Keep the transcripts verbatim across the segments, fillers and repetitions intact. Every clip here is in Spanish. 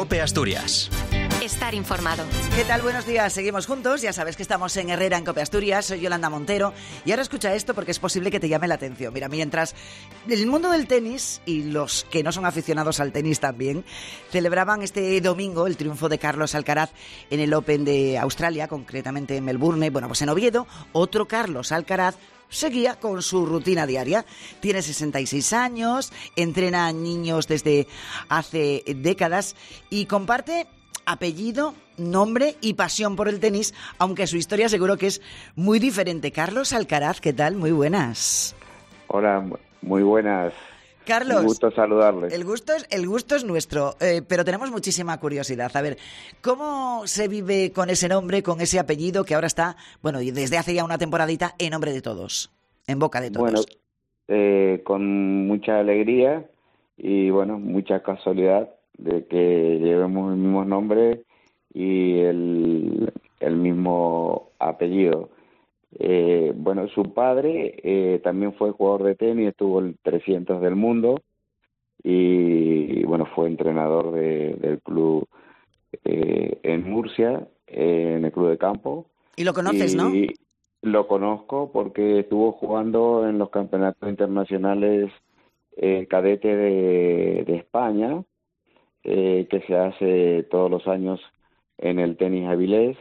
COPE Asturias. Estar informado. ¿Qué tal? Buenos días. Seguimos juntos. Ya sabes que estamos en Herrera, en COPE Asturias. Soy Yolanda Montero. Y ahora escucha esto porque es posible que te llame la atención. Mira, mientras el mundo del tenis y los que no son aficionados al tenis también celebraban este domingo el triunfo de Carlos Alcaraz en el Open de Australia, concretamente en Melbourne. Bueno, pues en Oviedo, otro Carlos Alcaraz seguía con su rutina diaria. Tiene sesenta y seis años, entrena a niños desde hace décadas y comparte apellido, nombre y pasión por el tenis, aunque su historia seguro que es muy diferente. Carlos Alcaraz, ¿qué tal? Muy buenas. Hola, muy buenas. Carlos, un gusto saludarles. El gusto es, el gusto es nuestro, eh, pero tenemos muchísima curiosidad. A ver, ¿cómo se vive con ese nombre, con ese apellido que ahora está, bueno, y desde hace ya una temporadita, en nombre de todos, en boca de todos? Bueno, eh, con mucha alegría y, bueno, mucha casualidad de que llevemos el mismo nombre y el, el mismo apellido. Eh, bueno, su padre eh, también fue jugador de tenis, estuvo el trescientos del mundo y, bueno, fue entrenador de, del club eh, en Murcia, eh, en el club de campo. ¿Y lo conoces, y no? Lo conozco porque estuvo jugando en los campeonatos internacionales eh, cadete de, de España, eh, que se hace todos los años en el tenis Avilés.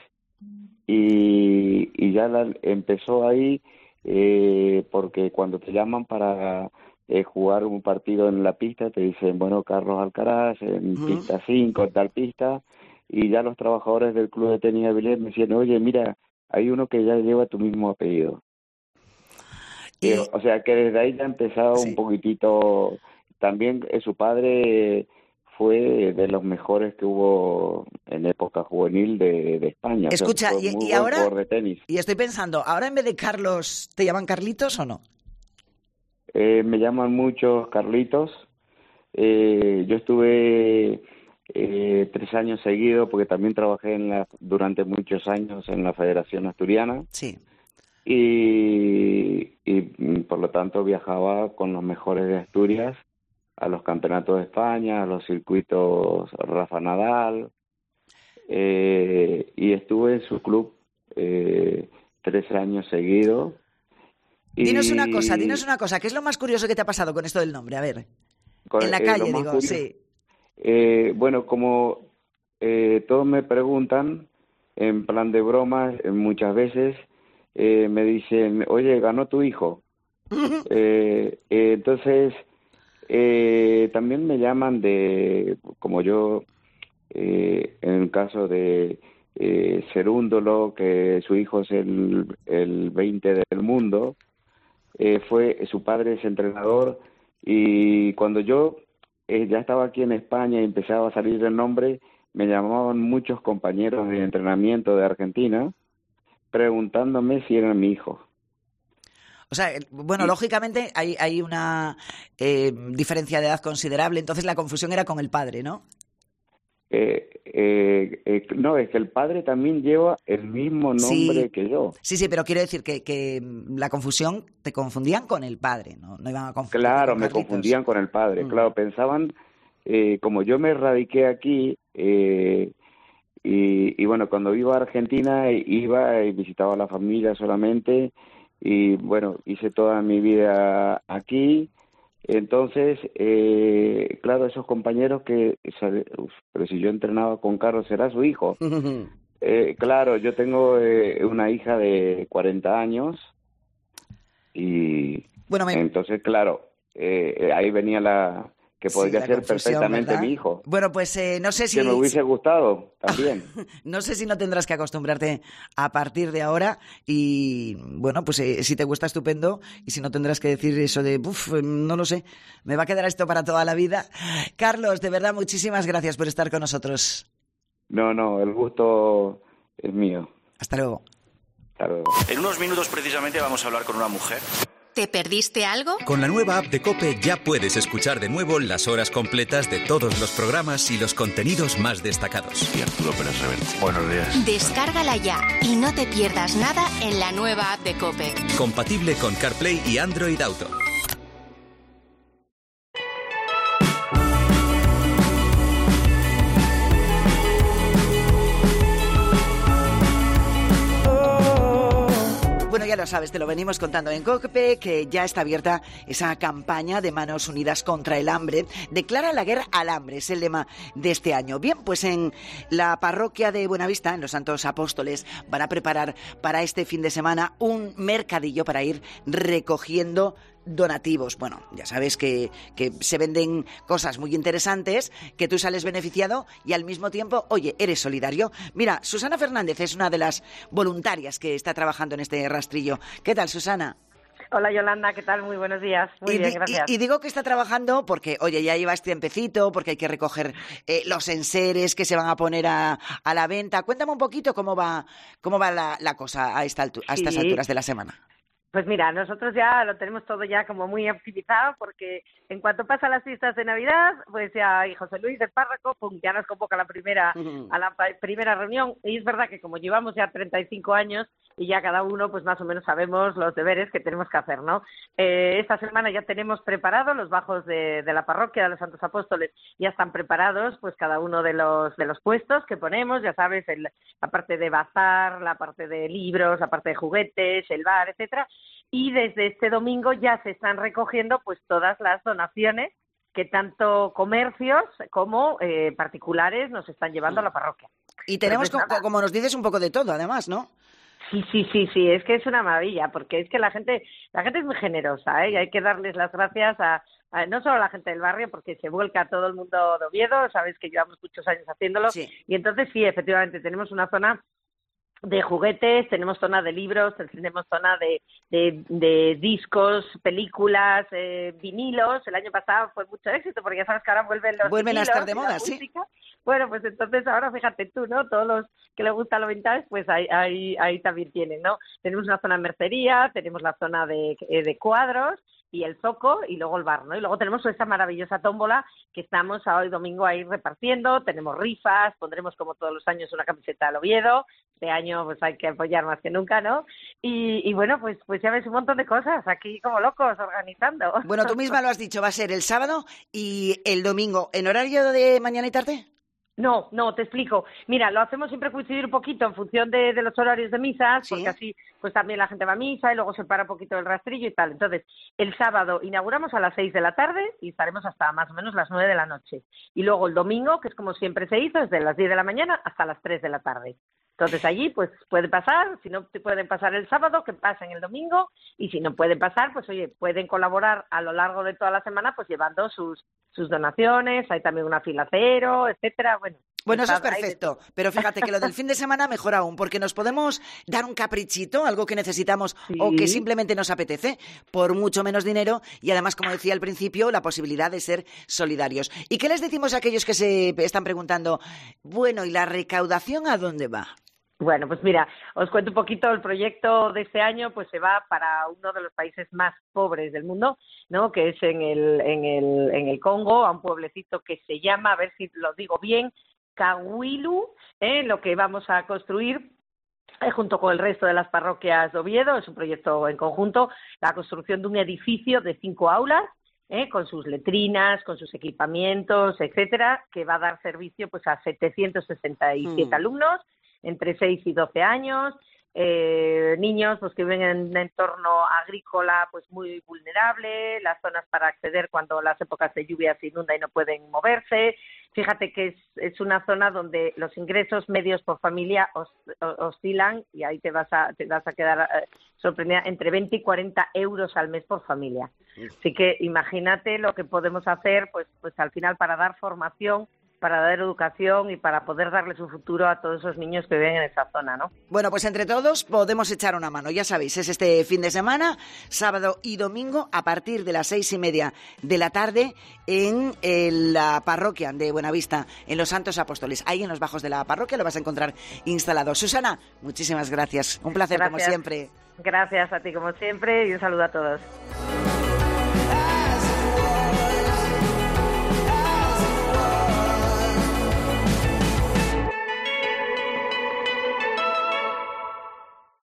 Y, y ya la, empezó ahí eh, porque cuando te llaman para eh, jugar un partido en la pista te dicen, bueno, Carlos Alcaraz en uh-huh. pista cinco, en tal pista, y ya los trabajadores del club de tenis Avilés me decían, oye, mira, hay uno que ya lleva tu mismo apellido. Y... Eh, o sea que desde ahí ya ha empezado sí. un poquitito. También eh, su padre fue de los mejores que hubo en época juvenil de, de España. Escucha, o sea, y, y ahora, de tenis. y estoy pensando, ¿ahora en vez de Carlos te llaman Carlitos o no? Eh, me llaman muchos Carlitos. Eh, yo estuve eh, tres años seguidos porque también trabajé en la, durante muchos años en la Federación Asturiana. Sí. Y, y por lo tanto viajaba con los mejores de Asturias a los campeonatos de España, a los circuitos Rafa Nadal, eh, y estuve en su club eh, tres años seguidos. Y... Dinos una cosa, dinos una cosa, ¿qué es lo más curioso que te ha pasado con esto del nombre? A ver, con, en la eh, calle, digo, curioso, sí. Eh, bueno, como eh, todos me preguntan, en plan de broma, muchas veces eh, me dicen, oye, ganó tu hijo. eh, eh, entonces... Eh, también me llaman de, como yo, eh, en el caso de eh, Cerúndolo, que su hijo es el, el veinte del mundo, eh, fue su padre es entrenador, y cuando yo eh, ya estaba aquí en España y empezaba a salir el nombre, me llamaban muchos compañeros de entrenamiento de Argentina preguntándome si era mi hijo. O sea, bueno, lógicamente hay, hay una eh, diferencia de edad considerable, entonces la confusión era con el padre, ¿no? Eh, eh, eh, no, es que el padre también lleva el mismo nombre sí, que yo. Sí, sí, pero quiero decir que, que la confusión, te confundían con el padre, ¿no? No iban a confundir. Claro, con me Carlitos. confundían con el padre, Mm. claro, pensaban, eh, como yo me radiqué aquí, eh, y, y bueno, cuando iba a Argentina, iba y visitaba a la familia solamente. Y bueno, hice toda mi vida aquí, entonces, eh, claro, esos compañeros que, uf, pero si yo entrenaba con Carlos, será su hijo. eh, claro, yo tengo eh, una hija de cuarenta años y bueno, me... entonces, claro, eh, ahí venía la... que podría sí, ser perfectamente ¿verdad? Mi hijo. Bueno, pues eh, no sé si... Que me hubiese gustado también. No sé si no tendrás que acostumbrarte a partir de ahora y, bueno, pues eh, si te gusta, estupendo, y si no tendrás que decir eso de, uff, no lo sé, me va a quedar esto para toda la vida. Carlos, de verdad, muchísimas gracias por estar con nosotros. No, no, el gusto es mío. Hasta luego. Hasta luego. En unos minutos precisamente vamos a hablar con una mujer. ¿Te perdiste algo? Con la nueva app de COPE ya puedes escuchar de nuevo las horas completas de todos los programas y los contenidos más destacados. Y Arturo Pérez Reverte. Buenos días. Descárgala ya y no te pierdas nada en la nueva app de COPE. Compatible con CarPlay y Android Auto. ya lo sabes, te lo venimos contando en COPE, que ya está abierta esa campaña de Manos Unidas contra el Hambre. Declara la guerra al hambre, es el lema de este año. Bien, pues en la parroquia de Buenavista, en los Santos Apóstoles, van a preparar para este fin de semana un mercadillo para ir recogiendo donativos. Bueno, ya sabes que, que se venden cosas muy interesantes, que tú sales beneficiado y al mismo tiempo, oye, eres solidario. Mira, Susana Fernández es una de las voluntarias que está trabajando en este rastrillo. ¿Qué tal, Susana? Hola, Yolanda, ¿qué tal? Muy buenos días. Muy y bien, di, gracias. Y, y digo que está trabajando porque, oye, ya lleva este tiempecito, porque hay que recoger eh, los enseres que se van a poner a, a la venta. Cuéntame un poquito cómo va cómo va la, la cosa a, esta altu- a estas Sí. alturas de la semana. Pues mira, nosotros ya lo tenemos todo ya como muy optimizado, porque en cuanto pasan las fiestas de Navidad, pues ya y José Luis del párroco, pum, ya nos convoca a la primera Uh-huh. a la pa- primera reunión. Y es verdad que como llevamos ya treinta y cinco años y ya cada uno pues más o menos sabemos los deberes que tenemos que hacer, ¿no? Eh, esta semana ya tenemos preparados los bajos de, de la parroquia de los Santos Apóstoles, ya están preparados pues cada uno de los de los puestos que ponemos, ya sabes, el, la parte de bazar, la parte de libros, la parte de juguetes, el bar, etcétera. Y desde este domingo ya se están recogiendo pues todas las donaciones que tanto comercios como eh, particulares nos están llevando a la parroquia. Y tenemos, Pues co- nada. como nos dices, un poco de todo, además, ¿no? Sí, sí, sí, sí, es que es una maravilla, porque es que la gente, la gente es muy generosa, ¿eh? Y hay que darles las gracias a, a no solo a la gente del barrio, porque se vuelca todo el mundo de Oviedo, sabes que llevamos muchos años haciéndolo, Sí. y entonces sí, efectivamente, tenemos una zona de juguetes, tenemos zona de libros, tenemos zona de, de, de discos, películas, eh, vinilos. El año pasado fue mucho éxito porque ya sabes que ahora vuelven los Vuelven a vinilos estar de y la moda, sí. música. Bueno, pues entonces ahora fíjate tú, ¿no? Todos los que les gusta lo vintage, pues ahí, ahí, ahí también tienen, ¿no? Tenemos una zona de mercería, tenemos la zona de, eh, de cuadros y el zoco y luego el bar, ¿no? Y luego tenemos esa maravillosa tómbola que estamos sábado y domingo ahí repartiendo, tenemos rifas, pondremos como todos los años una camiseta al Oviedo, este año pues hay que apoyar más que nunca, ¿no? Y, y bueno, pues pues ya ves un montón de cosas aquí como locos organizando. Bueno, tú misma lo has dicho, va a ser el sábado y el domingo, ¿en horario de mañana y tarde? No, no, te explico. Mira, lo hacemos siempre coincidir un poquito en función de, de los horarios de misas, Sí. porque así pues también la gente va a misa y luego se para un poquito el rastrillo y tal. Entonces, el sábado inauguramos a las seis de la tarde y estaremos hasta más o menos las nueve de la noche. Y luego el domingo, que es como siempre se hizo, es de las diez de la mañana hasta las tres de la tarde. Entonces allí pues puede pasar, si no te pueden pasar el sábado, que pasen el domingo, y si no pueden pasar, pues oye, pueden colaborar a lo largo de toda la semana pues llevando sus sus donaciones, hay también una fila cero, etcétera, bueno. Bueno, eso es está- hay de perfecto, pero fíjate que lo del fin de semana mejor aún, porque nos podemos dar un caprichito, algo que necesitamos Sí. o que simplemente nos apetece, por mucho menos dinero y además, como decía al principio, la posibilidad de ser solidarios. ¿Y qué les decimos a aquellos que se están preguntando, bueno, ¿y la recaudación a dónde va? Bueno, pues mira, os cuento un poquito, el proyecto de este año pues se va para uno de los países más pobres del mundo, ¿no? Que es en el en el en el Congo, a un pueblecito que se llama, a ver si lo digo bien, Cahuilu, ¿eh? Lo que vamos a construir eh, junto con el resto de las parroquias de Oviedo, es un proyecto en conjunto, la construcción de un edificio de cinco aulas, ¿eh? Con sus letrinas, con sus equipamientos, etcétera, que va a dar servicio pues a setecientos sesenta y siete Mm. alumnos entre seis y doce años, eh, niños pues que viven en un entorno agrícola pues muy vulnerable, las zonas para acceder cuando las épocas de lluvia se inunda y no pueden moverse. Fíjate que es, es una zona donde los ingresos medios por familia os, os, oscilan, y ahí te vas a te vas a quedar eh, sorprendida, entre veinte y cuarenta euros al mes por familia. Así que imagínate lo que podemos hacer pues pues al final para dar formación, para dar educación y para poder darles un futuro a todos esos niños que viven en esa zona, ¿no? Bueno, pues entre todos podemos echar una mano, ya sabéis, es este fin de semana, sábado y domingo, a partir de las seis y media de la tarde en, en la parroquia de Buenavista, en los Santos Apóstoles. Ahí en los bajos de la parroquia lo vas a encontrar instalado. Susana, muchísimas gracias, un placer Gracias. como siempre. Gracias a ti como siempre y un saludo a todos.